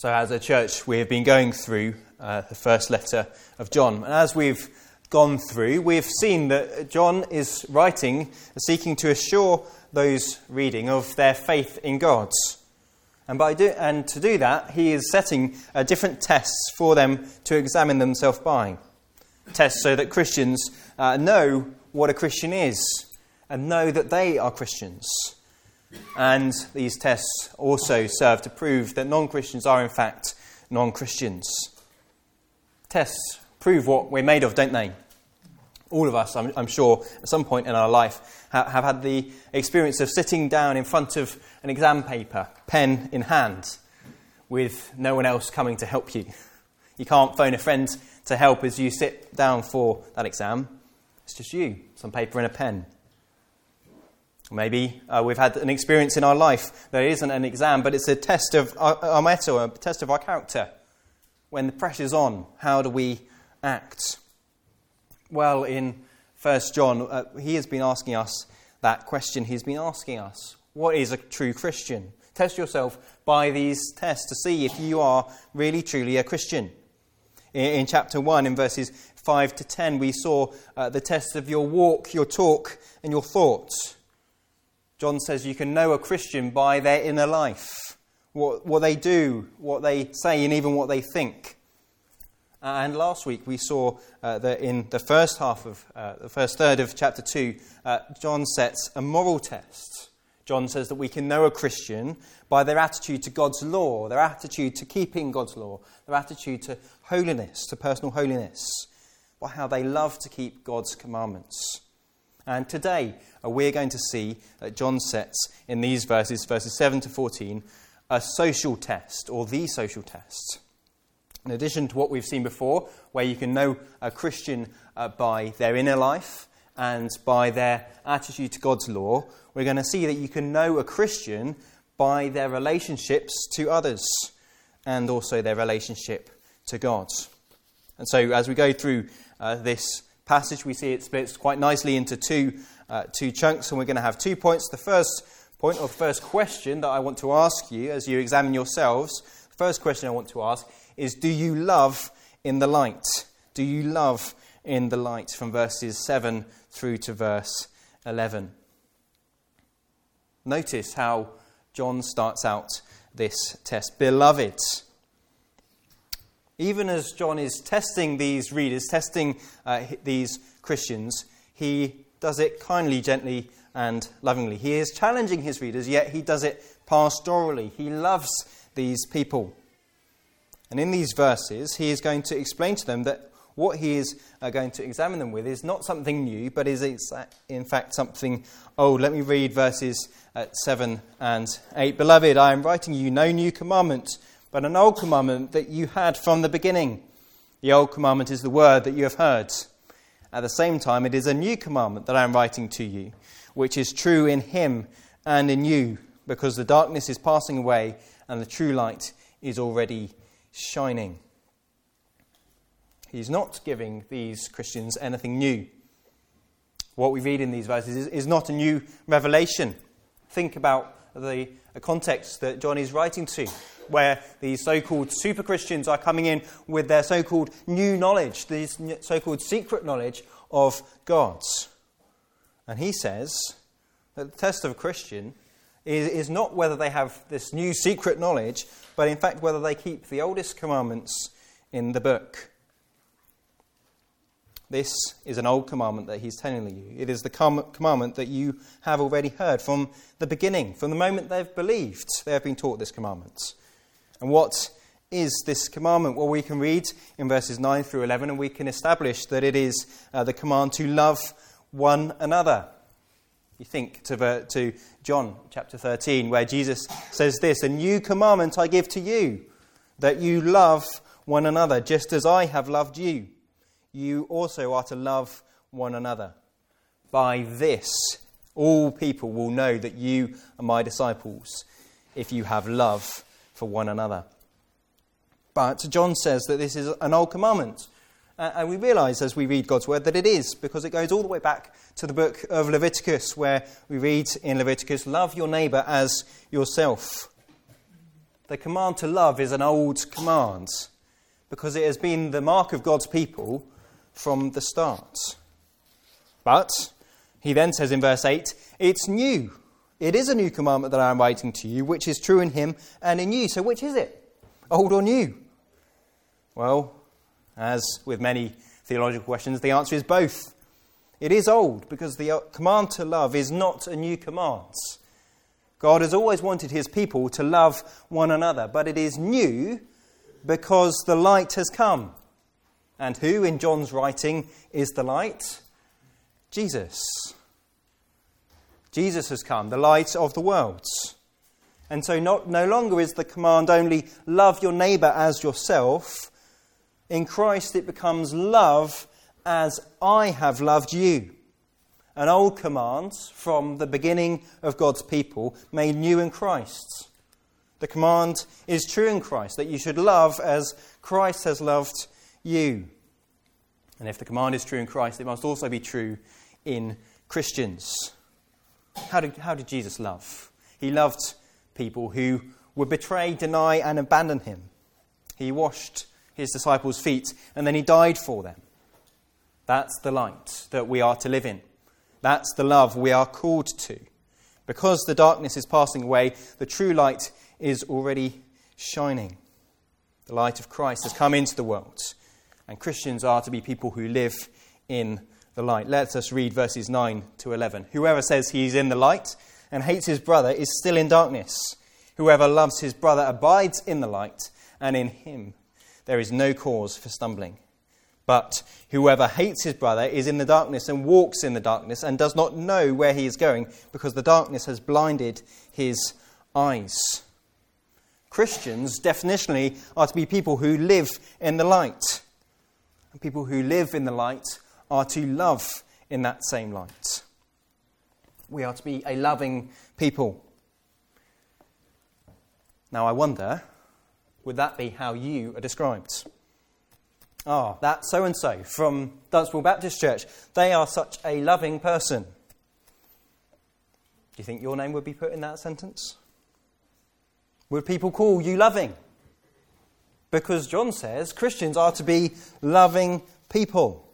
So as a church, we have been going through the first letter of John. And as we've gone through, we've seen that John is writing, seeking to assure those reading of their faith in God. And to do that, he is setting different tests for them to examine themselves by. Tests so that Christians know what a Christian is and know that they are Christians. And these tests also serve to prove that non-Christians are in fact non-Christians. Tests prove what we're made of, don't they? All of us, I'm sure, at some point in our life have had the experience of sitting down in front of an exam paper, pen in hand, with no one else coming to help you. You can't phone a friend to help as you sit down for that exam. It's just you, some paper and a pen. Maybe we've had an experience in our life that isn't an exam, but it's a test of our mettle, a test of our character. When the pressure's on, how do we act? Well, in 1 John, he has been asking us that question. He's been asking us, what is a true Christian? Test yourself by these tests to see if you are really, truly a Christian. In chapter 1, in verses 5 to 10, we saw the test of your walk, your talk, and your thoughts. John says you can know a Christian by their inner life, what they do, what they say, and even what they think. And last week we saw that in the first half of the first third of chapter 2, John sets a moral test. John says that we can know a Christian by their attitude to God's law, their attitude to keeping God's law, their attitude to holiness, to personal holiness, by how they love to keep God's commandments. And today we're going to see that John sets in these verses 7 to 14, a social test, or the social test. In addition to what we've seen before, where you can know a Christian by their inner life and by their attitude to God's law, we're going to see that you can know a Christian by their relationships to others and also their relationship to God. And so as we go through this passage, we see it splits quite nicely into two chunks, and we're going to have 2 points. The first point, or the first question that I want to ask you as you examine yourselves, the first question I want to ask is, do you love in the light? Do you love in the light? From verses 7 through to verse 11. Notice how John starts out this test. Beloved. Even as John is testing these readers, testing these Christians, he does it kindly, gently, and lovingly. He is challenging his readers, yet he does it pastorally. He loves these people. And in these verses, he is going to explain to them that what he is going to examine them with is not something new, but is in fact something old. Let me read verses 7 and 8. Beloved, I am writing you no new commandment, but an old commandment that you had from the beginning. The old commandment is the word that you have heard. At the same time, it is a new commandment that I am writing to you, which is true in him and in you, because the darkness is passing away and the true light is already shining. He's not giving these Christians anything new. What we read in these verses is not a new revelation. Think about the context that John is writing to, where these so-called super Christians are coming in with their so-called new knowledge, this so-called secret knowledge of God. And he says that the test of a Christian is not whether they have this new secret knowledge, but in fact whether they keep the oldest commandments in the book. This is an old commandment that he's telling you. It is the commandment that you have already heard from the beginning. From the moment they've believed, they have been taught this commandment. And what is this commandment? Well, we can read in verses 9 through 11, and we can establish that it is the command to love one another. You think to John chapter 13, where Jesus says this, a new commandment I give to you, that you love one another, just as I have loved you. You also are to love one another. By this, all people will know that you are my disciples, if you have love for one another. But John says that this is an old commandment. And we realise as we read God's word that it is, because it goes all the way back to the book of Leviticus, where we read in Leviticus, love your neighbour as yourself. the command to love is an old command because it has been the mark of God's people from the start. But he then says in verse 8, it's new. It is a new commandment that I am writing to you, which is true in him and in you. So which is it? Old or new? Well, as with many theological questions, the answer is both. It is old because the command to love is not a new command. God has always wanted his people to love one another, but it is new because the light has come. And who, in John's writing, is the light? Jesus. Jesus has come, the light of the world. And so no longer is the command only love your neighbour as yourself. In Christ it becomes love as I have loved you. An old command from the beginning of God's people made new in Christ. The command is true in Christ, that you should love as Christ has loved you. And if the command is true in Christ, it must also be true in Christians. How did Jesus love? He loved people who would betray, deny and abandon him. He washed his disciples' feet and then he died for them. That's the light that we are to live in. That's the love we are called to. Because the darkness is passing away, the true light is already shining. The light of Christ has come into the world, and Christians are to be people who live in the light. Let us read verses 9 to 11. Whoever says he is in the light and hates his brother is still in darkness. Whoever loves his brother abides in the light, and in him there is no cause for stumbling. But whoever hates his brother is in the darkness and walks in the darkness and does not know where he is going because the darkness has blinded his eyes. Christians, definitionally, are to be people who live in the light. And people who live in the light are to love in that same light. We are to be a loving people. Now I wonder, would that be how you are described? That so-and-so from Dunstable Baptist Church, they are such a loving person. Do you think your name would be put in that sentence? Would people call you loving? Because John says Christians are to be loving people.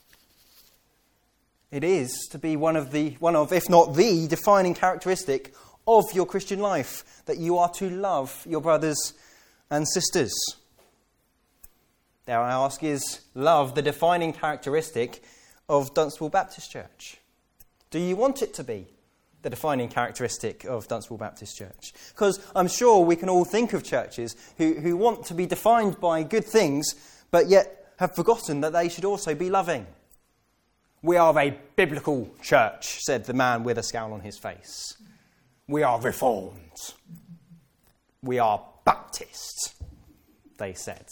It is to be one of, if not the, defining characteristic of your Christian life, that you are to love your brothers and sisters. Dare I ask, is love the defining characteristic of Dunstable Baptist Church? Do you want it to be the defining characteristic of Dunstable Baptist Church? Because I'm sure we can all think of churches who want to be defined by good things, but yet have forgotten that they should also be loving. We are a biblical church, said the man with a scowl on his face. We are Reformed. We are Baptist, they said.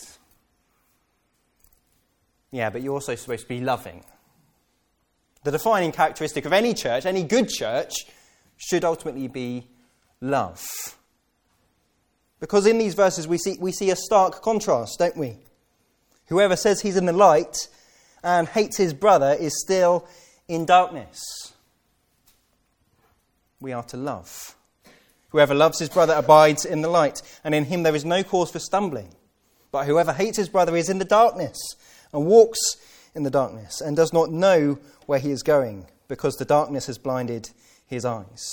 Yeah, but you're also supposed to be loving. The defining characteristic of any church, any good church, should ultimately be love. Because in these verses we see a stark contrast, don't we? Whoever says he's in the light and hates his brother is still in darkness. We are to love. Whoever loves his brother abides in the light, and in him there is no cause for stumbling. But whoever hates his brother is in the darkness, and walks in the darkness, and does not know where he is going, because the darkness has blinded his eyes.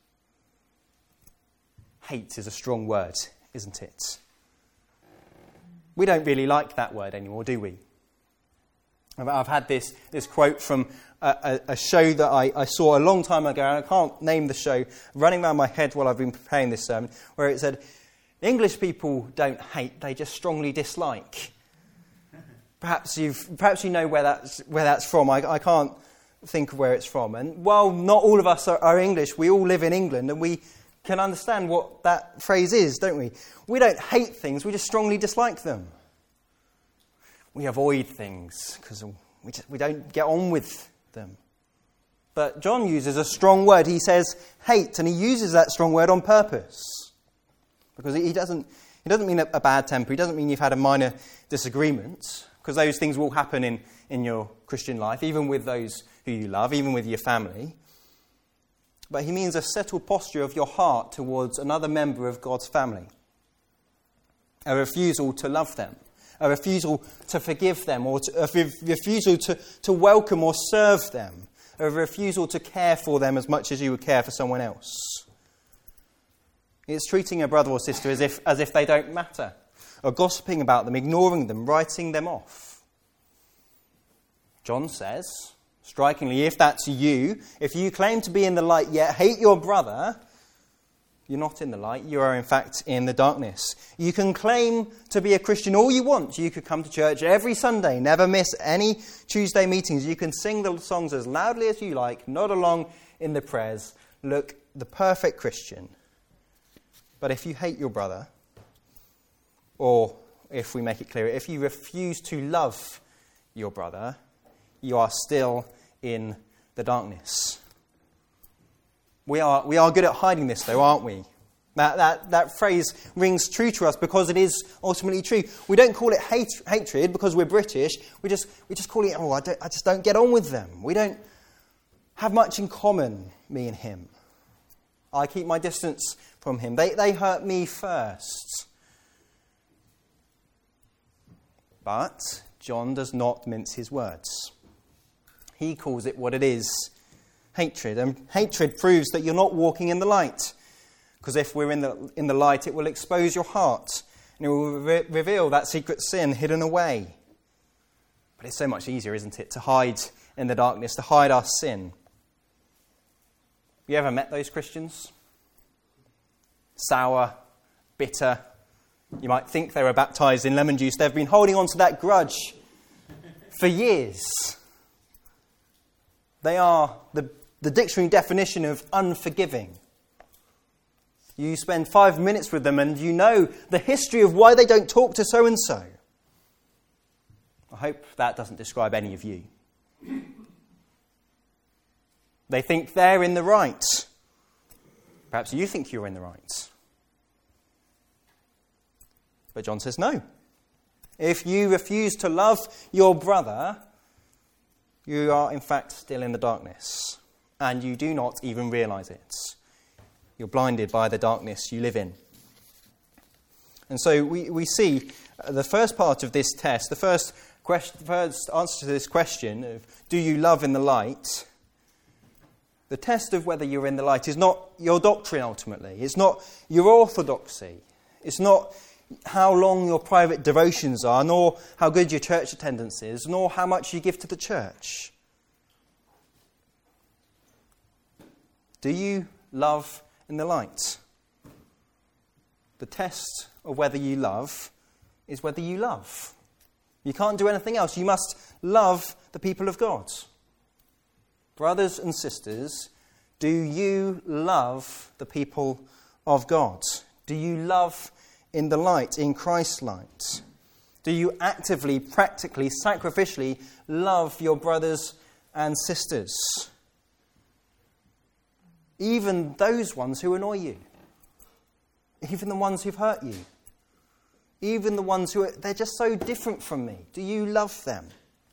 Hate is a strong word, isn't it? We don't really like that word anymore, do we? I've had this quote from a show that I saw a long time ago, and I can't name the show, running around my head while I've been preparing this sermon, where it said, English people don't hate, they just strongly dislike. Perhaps you know where that's from. I can't think of where it's from. And while not all of us are English, we all live in England, and we can understand what that phrase is, don't we? We don't hate things, we just strongly dislike them. We avoid things because we don't get on with them. But John uses a strong word. He says hate, and he uses that strong word on purpose. Because he doesn't mean a bad temper. He doesn't mean you've had a minor disagreement. Because those things will happen in your Christian life, even with those who you love, even with your family. But he means a settled posture of your heart towards another member of God's family. a refusal to love them, a refusal to forgive them, or a refusal to welcome or serve them, a refusal to care for them as much as you would care for someone else. It's treating a brother or sister as if they don't matter, or gossiping about them, ignoring them, writing them off. John says, strikingly, if that's you, if you claim to be in the light yet hate your brother, you're not in the light, you are in fact in the darkness. You can claim to be a Christian all you want. You could come to church every Sunday, never miss any Tuesday meetings. You can sing the songs as loudly as you like, nod along in the prayers, look the perfect Christian. But if you hate your brother, or if we make it clear, if you refuse to love your brother, you are still in the darkness. We are good at hiding this, though, aren't we? That phrase rings true to us because it is ultimately true. We don't call it hatred because we're British. We just call it, I just don't get on with them. We don't have much in common, me and him. I keep my distance from him. They hurt me first. But John does not mince his words. He calls it what it is, hatred. And hatred proves that you're not walking in the light. Because if we're in the light, it will expose your heart. And it will reveal that secret sin hidden away. But it's so much easier, isn't it, to hide in the darkness, to hide our sin. You ever met those Christians? Sour, bitter. You might think they were baptised in lemon juice. They've been holding on to that grudge for years. They are the dictionary definition of unforgiving. You spend 5 minutes with them and you know the history of why they don't talk to so-and-so. I hope that doesn't describe any of you. They think they're in the right. Perhaps you think you're in the right. But John says no. If you refuse to love your brother, you are in fact still in the darkness. And you do not even realise it. You're blinded by the darkness you live in. And so we see the first part of this test, the first answer to this question of do you love in the light? The test of whether you're in the light is not your doctrine ultimately. It's not your orthodoxy. It's not how long your private devotions are, nor how good your church attendance is, nor how much you give to the church. Do you love in the light? The test of whether you love is whether you love. You can't do anything else. You must love the people of God. Brothers and sisters, do you love the people of God? Do you love in the light, in Christ's light? Do you actively, practically, sacrificially love your brothers and sisters? Even those ones who annoy you. Even the ones who've hurt you. Even the ones they're just so different from me. Do you love them?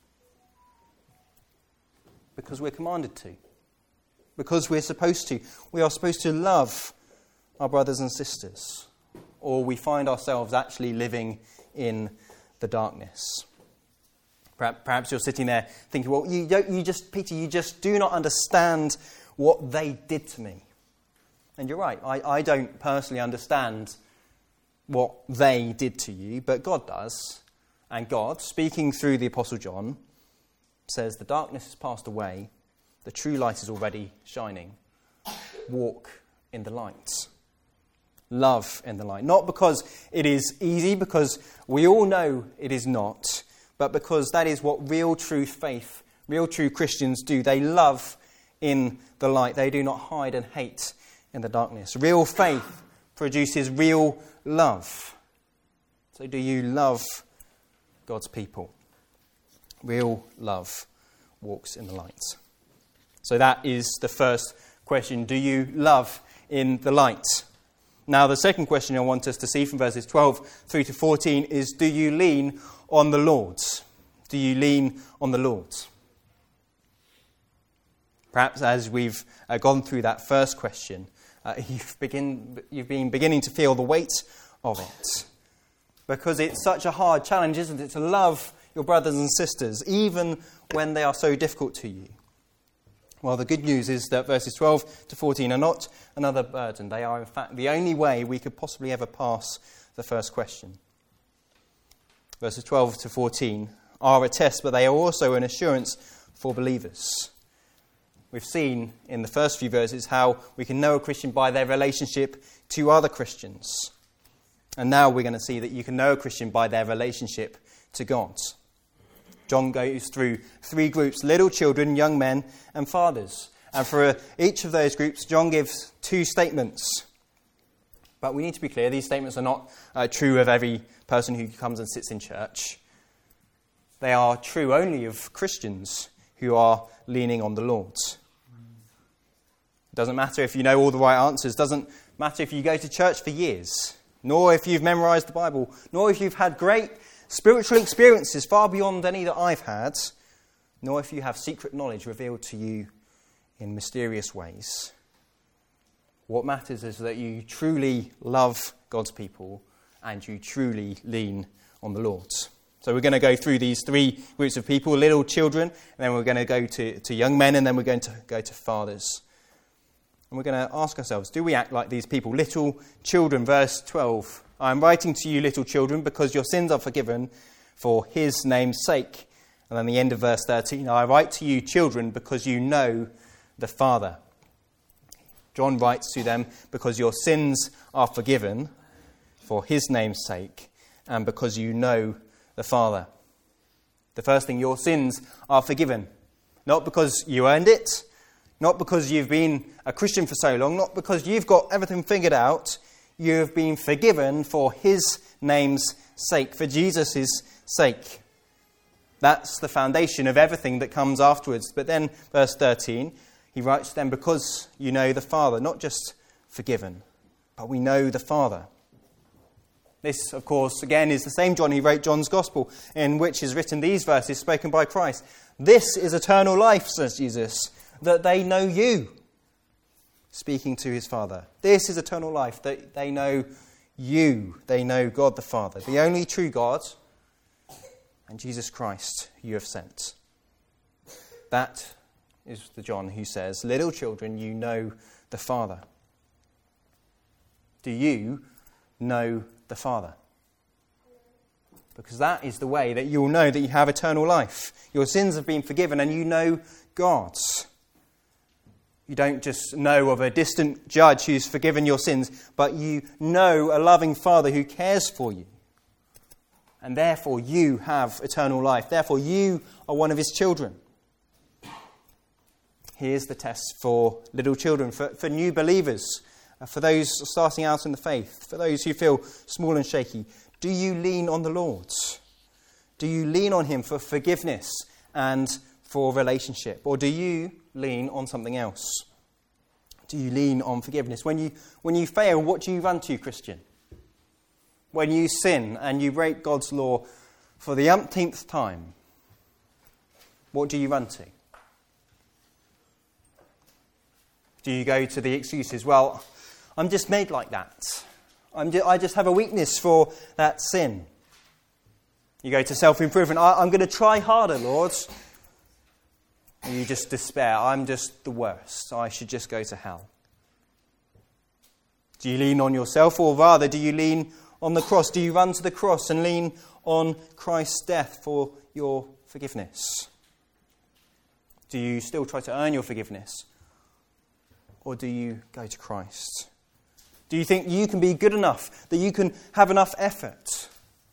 Because we're commanded to. Because we're supposed to. We are supposed to love our brothers and sisters. Or we find ourselves actually living in the darkness. Perhaps you're sitting there thinking, well, Peter, you just do not understand what they did to me. And you're right, I don't personally understand what they did to you, but God does. And God, speaking through the Apostle John, says the darkness has passed away, the true light is already shining. Walk in the light. Love in the light. Not because it is easy, because we all know it is not, but because that is what real true faith, real true Christians do. They love in the light. They do not hide and hate in the darkness. Real faith produces real love. So do you love God's people? Real love walks in the light. So that is the first question. Do you love in the light? Now, the second question I want us to see from verses 12 through to 14 is, do you lean on the Lord? Do you lean on the Lord? Perhaps as we've gone through that first question, you've been beginning to feel the weight of it. because it's such a hard challenge, isn't it, to love your brothers and sisters, even when they are so difficult to you? Well, the good news is that verses 12 to 14 are not another burden. They are, in fact, the only way we could possibly ever pass the first question. Verses 12 to 14 are a test, but they are also an assurance for believers. We've seen in the first few verses how we can know a Christian by their relationship to other Christians. And now we're going to see that you can know a Christian by their relationship to God. John goes through three groups: little children, young men, and fathers. And for each of those groups, John gives two statements. But we need to be clear, these statements are not true of every person who comes and sits in church. They are true only of Christians who are leaning on the Lord. It doesn't matter if you know all the right answers. It doesn't matter if you go to church for years, nor if you've memorized the Bible, nor if you've had great spiritual experiences far beyond any that I've had, nor if you have secret knowledge revealed to you in mysterious ways. What matters is that you truly love God's people and you truly lean on the Lord. So we're going to go through these three groups of people: little children, and then we're going to go to young men, and then we're going to go to fathers. And we're going to ask ourselves, do we act like these people? Little children, verse 12. I am writing to you, little children, because your sins are forgiven for his name's sake. And then the end of verse 13. I write to you, children, because you know the Father. John writes to them because your sins are forgiven for his name's sake and because you know the Father. The first thing, your sins are forgiven. Not because you earned it, not because you've been a Christian for so long, not because you've got everything figured out. You have been forgiven for his name's sake, for Jesus' sake. That's the foundation of everything that comes afterwards. But then, verse 13, he writes to them because you know the Father, not just forgiven, but we know the Father. This, of course, again, is the same John who wrote John's Gospel, in which is written these verses spoken by Christ. This is eternal life, says Jesus, that they know you. Speaking to his Father. This is eternal life, that they know you. They know God the Father, the only true God, and Jesus Christ you have sent. That is the John who says, little children, you know the Father. Do you know the Father? Because that is the way that you'll know that you have eternal life. Your sins have been forgiven and you know God's. You don't just know of a distant judge who's forgiven your sins, but you know a loving Father who cares for you. And therefore you have eternal life. Therefore you are one of his children. Here's the test for little children, for new believers, for those starting out in the faith, for those who feel small and shaky. Do you lean on the Lord? Do you lean on him for forgiveness and for relationship? Or do you lean on something else? Do you lean on forgiveness? When you fail, what do you run to, Christian? When you sin and you break God's law for the umpteenth time, what do you run to? Do you go to the excuses, well, I'm just made like that. I just have a weakness for that sin. You go to self-improvement. I'm going to try harder, Lord. And you just despair. I'm just the worst. I should just go to hell. Do you lean on yourself, or rather, do you lean on the cross? Do you run to the cross and lean on Christ's death for your forgiveness? Do you still try to earn your forgiveness? Or do you go to Christ? Do you think you can be good enough, that you can have enough effort?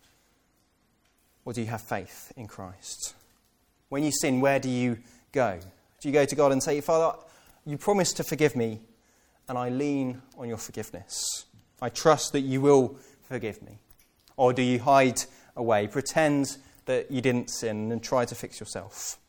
Or do you have faith in Christ? When you sin, where do you go? Do you go to God and say, Father, you promised to forgive me, and I lean on your forgiveness. I trust that you will forgive me. Or do you hide away, pretend that you didn't sin and try to fix yourself?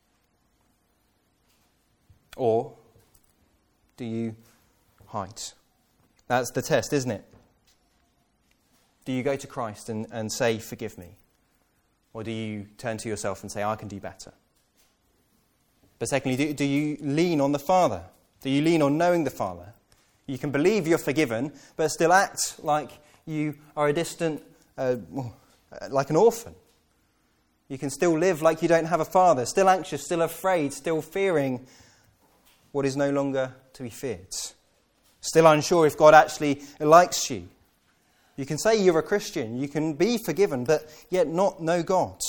Or do you hide? That's the test, isn't it? Do you go to Christ and say, forgive me? Or do you turn to yourself and say, I can do better? But secondly, do you lean on the Father? Do you lean on knowing the Father? You can believe you're forgiven, but still act like you are a distant like an orphan. You can still live like you don't have a father, still anxious, still afraid, still fearing what is no longer to be feared. Still unsure if God actually likes you. You can say you're a Christian, you can be forgiven, but yet not know God.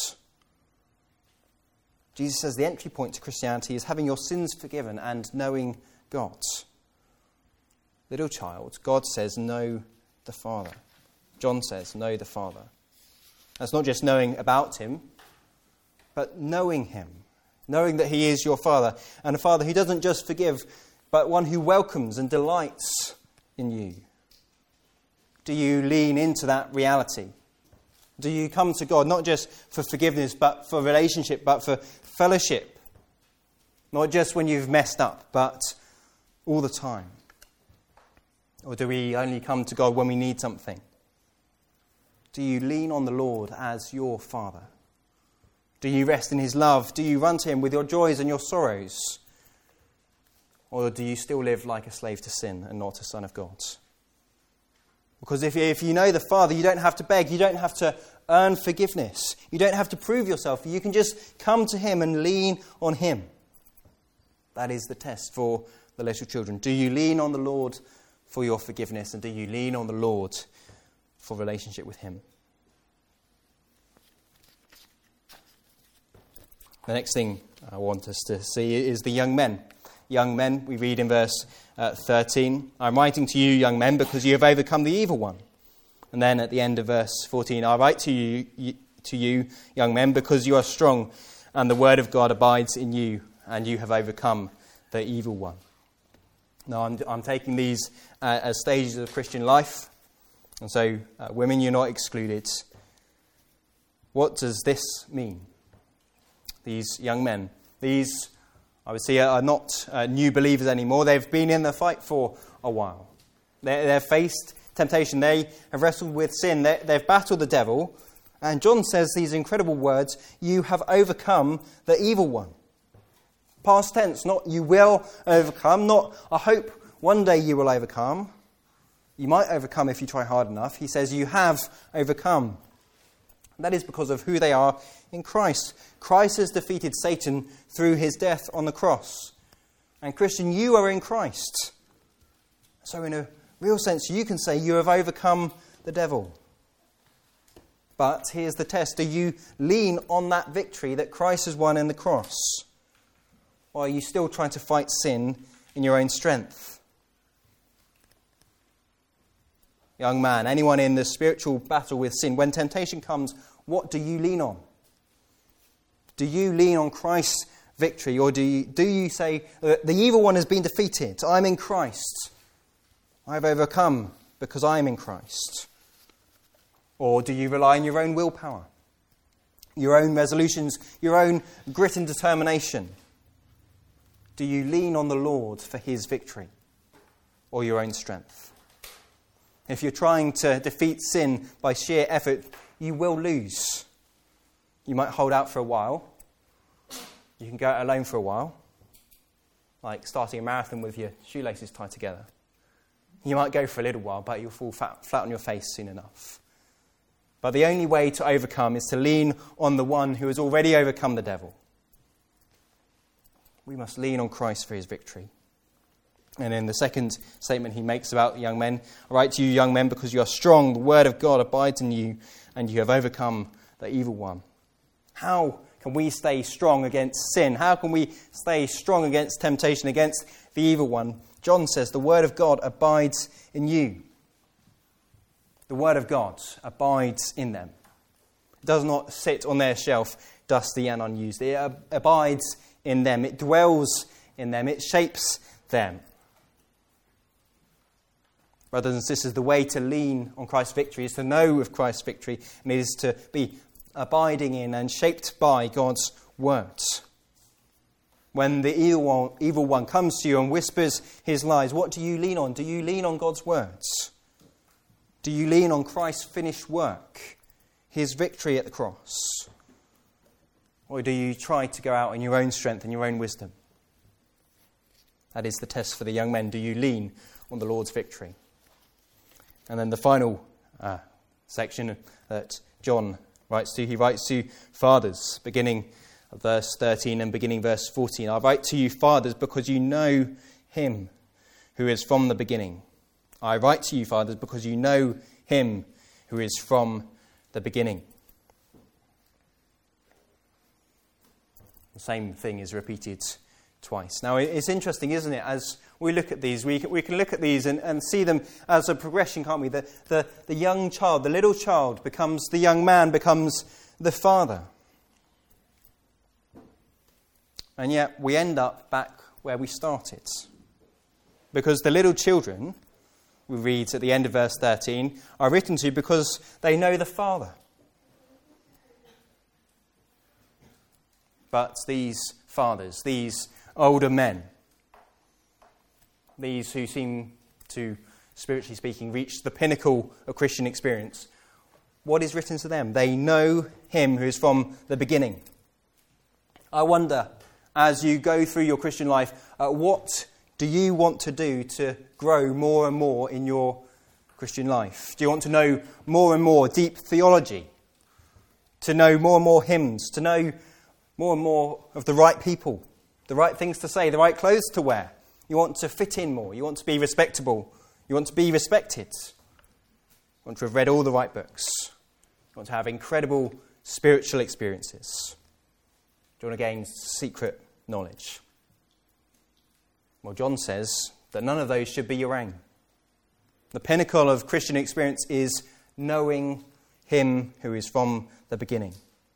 Jesus says the entry point to Christianity is having your sins forgiven and knowing God. Little child, God says, know the Father. John says, know the Father. That's not just knowing about him, but knowing him. Knowing that he is your Father. And a Father who doesn't just forgive, but one who welcomes and delights in you. Do you lean into that reality? Do you come to God not just for forgiveness, but for relationship, but for fellowship? Not just when you've messed up, but all the time. Or do we only come to God when we need something? Do you lean on the Lord as your Father? Do you rest in his love? Do you run to him with your joys and your sorrows? Or do you still live like a slave to sin and not a son of God? Because if you know the Father, you don't have to beg, you don't have to earn forgiveness, you don't have to prove yourself, you can just come to him and lean on him. That is the test for the little children. Do you lean on the Lord for your forgiveness, and do you lean on the Lord for relationship with him? The next thing I want us to see is the young men. Young men, we read in verse 13, I'm writing to you, young men, because you have overcome the evil one. And then at the end of verse 14, I write to you, young men, because you are strong, and the word of God abides in you, and you have overcome the evil one. Now, I'm taking these as stages of Christian life, and so women, you're not excluded. What does this mean? These young men, these, I would say, are not new believers anymore. They've been in the fight for a while. They've faced temptation. They have wrestled with sin. They've battled the devil. And John says these incredible words, you have overcome the evil one. Past tense, not you will overcome, not I hope one day you will overcome. You might overcome if you try hard enough. He says you have overcome. That is because of who they are in Christ. Christ has defeated Satan through his death on the cross. And Christian, you are in Christ. So in a real sense, you can say you have overcome the devil. But here's the test. Do you lean on that victory that Christ has won in the cross? Or are you still trying to fight sin in your own strength? Young man, anyone in the spiritual battle with sin, when temptation comes, what do you lean on? Do you lean on Christ's victory, or do you say, the evil one has been defeated, I'm in Christ, I've overcome because I am in Christ? Or do you rely on your own willpower, your own resolutions, your own grit and determination? Do you lean on the Lord for his victory, or your own strength? If you're trying to defeat sin by sheer effort, you will lose. You might hold out for a while. You can go it alone for a while. Like starting a marathon with your shoelaces tied together. You might go for a little while, but you'll fall flat on your face soon enough. But the only way to overcome is to lean on the one who has already overcome the devil. We must lean on Christ for his victory. And in the second statement he makes about young men, I write to you, young men, because you are strong, the word of God abides in you, and you have overcome the evil one. How can we stay strong against sin? How can we stay strong against temptation, against the evil one? John says the word of God abides in you. The word of God abides in them. It does not sit on their shelf, dusty and unused. It abides in them. It dwells in them. It shapes them. Brothers and sisters, the way to lean on Christ's victory is to know of Christ's victory, and it is to be abiding in and shaped by God's words. When the evil one comes to you and whispers his lies, what do you lean on? Do you lean on God's words? Do you lean on Christ's finished work, his victory at the cross? Or do you try to go out in your own strength and your own wisdom? That is the test for the young men. Do you lean on the Lord's victory? And then the final section that John writes to. He writes to fathers, beginning at verse 13 and beginning verse 14. I write to you, fathers, because you know him who is from the beginning. I write to you, fathers, because you know him who is from the beginning. The same thing is repeated twice. Now, it's interesting, isn't it? As we look at these, we can look at these and see them as a progression, can't we? The young child, the little child becomes the young man, becomes the father. And yet we end up back where we started. Because the little children, we read at the end of verse 13, are written to because they know the Father. But these fathers, these older men, these who seem to, spiritually speaking, reach the pinnacle of Christian experience, what is written to them? They know him who is from the beginning. I wonder, as you go through your Christian life, what do you want to do to grow more and more in your Christian life? Do you want to know more and more deep theology? To know more and more hymns? To know more and more of the right people? The right things to say? The right clothes to wear? You want to fit in more? You want to be respectable? You want to be respected? You want to have read all the right books? You want to have incredible spiritual experiences? Do you want to gain secret knowledge? Well, John says that none of those should be your aim. The pinnacle of Christian experience is knowing him who is from the beginning.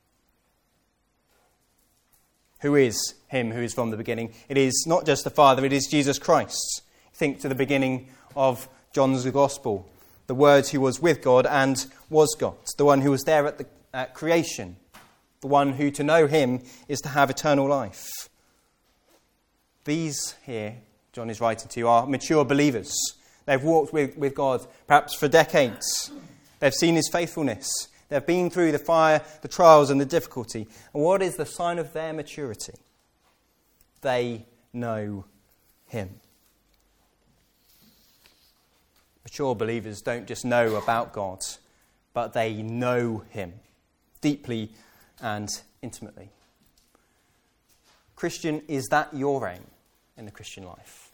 Who is him who is from the beginning? It is not just the Father, it is Jesus Christ. Think to the beginning of John's Gospel. The Word who was with God and was God. The one who was there at creation. The one who to know him is to have eternal life. These here, John is writing to, are mature believers. They've walked with God perhaps for decades. They've seen his faithfulness. They've been through the fire, the trials and the difficulty. And what is the sign of their maturity? They know him. Mature believers don't just know about God, but they know him deeply and intimately. Christian, is that your aim in the Christian life?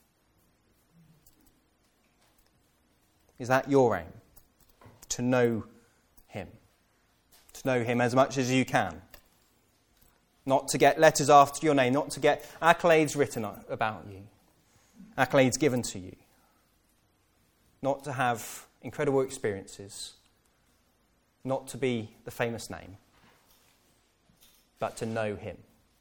Is that your aim? To know him. To know him as much as you can. Not to get letters after your name, not to get accolades written about you, accolades given to you. Not to have incredible experiences, not to be the famous name, but to know him.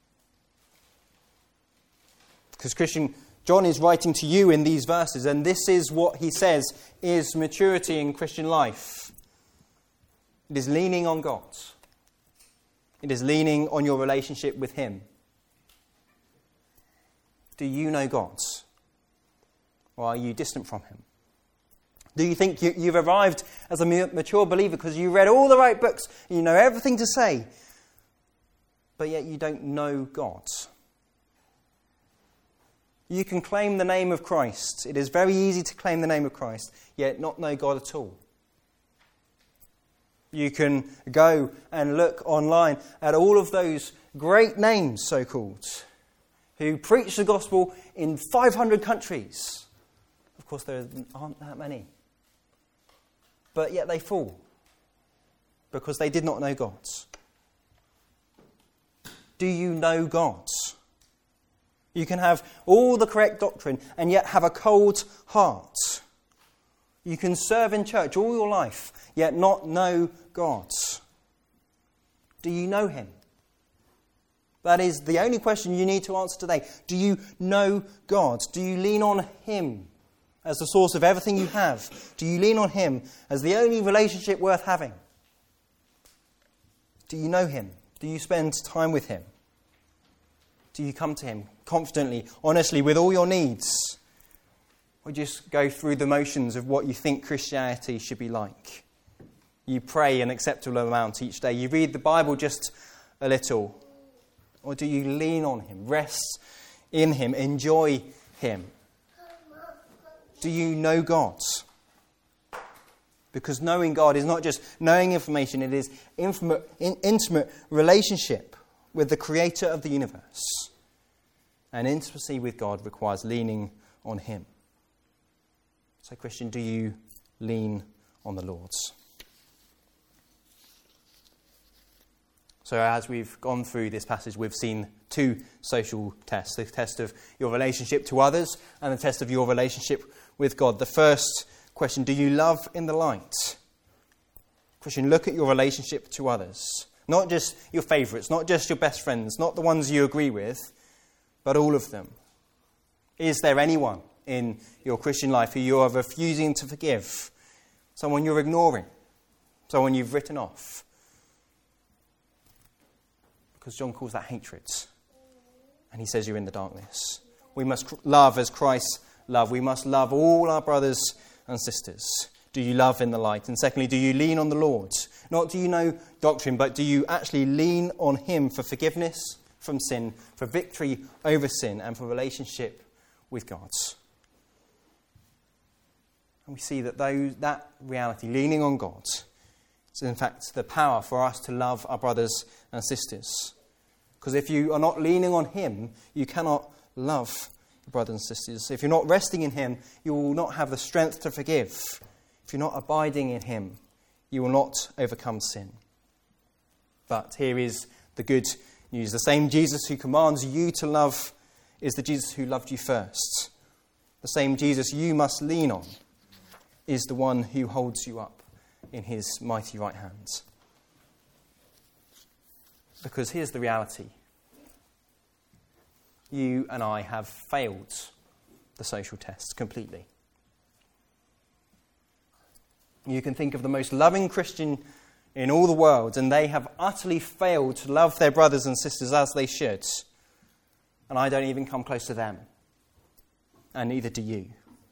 Because Christian, John is writing to you in these verses, and this is what he says is maturity in Christian life. It is leaning on God. It is leaning on your relationship with him. Do you know God? Or are you distant from him? Do you think you've arrived as a mature believer because you read all the right books, and you know everything to say, but yet you don't know God? You can claim the name of Christ. It is very easy to claim the name of Christ, yet not know God at all. You can go and look online at all of those great names, so-called, who preach the gospel in 500 countries. Of course, there aren't that many. But yet they fall because they did not know God. Do you know God? You can have all the correct doctrine and yet have a cold heart. You can serve in church all your life, yet not know God. Do you know him? That is the only question you need to answer today. Do you know God? Do you lean on him as the source of everything you have? Do you lean on him as the only relationship worth having? Do you know him? Do you spend time with him? Do you come to him confidently, honestly, with all your needs? Or just go through the motions of what you think Christianity should be like? You pray an acceptable amount each day. You read the Bible just a little. Or do you lean on him, rest in him, enjoy him? Do you know God? Because knowing God is not just knowing information, it is intimate relationship with the creator of the universe. And intimacy with God requires leaning on him. So, Christian, do you lean on the Lord? So as we've gone through this passage, we've seen two social tests. The test of your relationship to others and the test of your relationship with God. The first question, do you love in the light? Christian, look at your relationship to others. Not just your favourites, not just your best friends, not the ones you agree with, but all of them. Is there anyone in your Christian life who you are refusing to forgive? Someone you're ignoring? Someone you've written off? Because John calls that hatred. And he says you're in the darkness. We must love as Christ loved. We must love all our brothers and sisters. Do you love in the light? And secondly, do you lean on the Lord? Not do you know doctrine, but do you actually lean on him for forgiveness from sin, for victory over sin, and for relationship with God? And we see that that reality, leaning on God, is in fact the power for us to love our brothers and sisters. Because if you are not leaning on him, you cannot love your brothers and sisters. If you're not resting in him, you will not have the strength to forgive. If you're not abiding in him, you will not overcome sin. But here is the good news. The same Jesus who commands you to love is the Jesus who loved you first. The same Jesus you must lean on is the one who holds you up in his mighty right hand. Because here's the reality. You and I have failed the social test completely. You can think of the most loving Christian in all the world, and they have utterly failed to love their brothers and sisters as they should. And I don't even come close to them. And neither do you.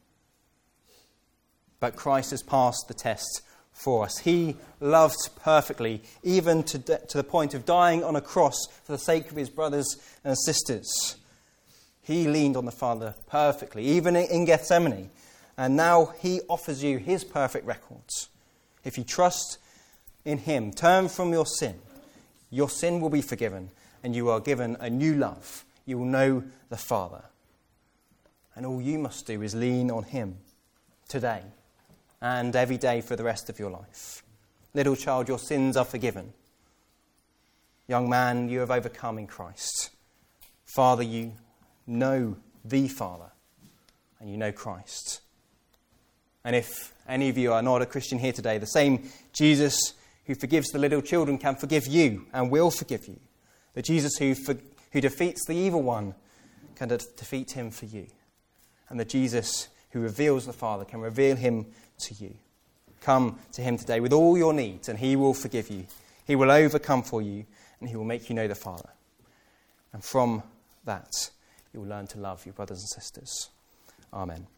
But Christ has passed the test for us. He loved perfectly, even to the point of dying on a cross for the sake of his brothers and sisters. He leaned on the Father perfectly, even in Gethsemane. And now he offers you his perfect records. If you trust in him, turn from your sin will be forgiven, and you are given a new love. You will know the Father. And all you must do is lean on him today and every day for the rest of your life. Little child, your sins are forgiven. Young man, you have overcome in Christ. Father, you know the Father, and you know Christ. And if any of you are not a Christian here today, the same Jesus who forgives the little children can forgive you and will forgive you. The Jesus who defeats the evil one can defeat him for you. And the Jesus who reveals the Father can reveal him to you. Come to him today with all your needs, and he will forgive you. He will overcome for you, and he will make you know the Father. And from that, you will learn to love your brothers and sisters. Amen.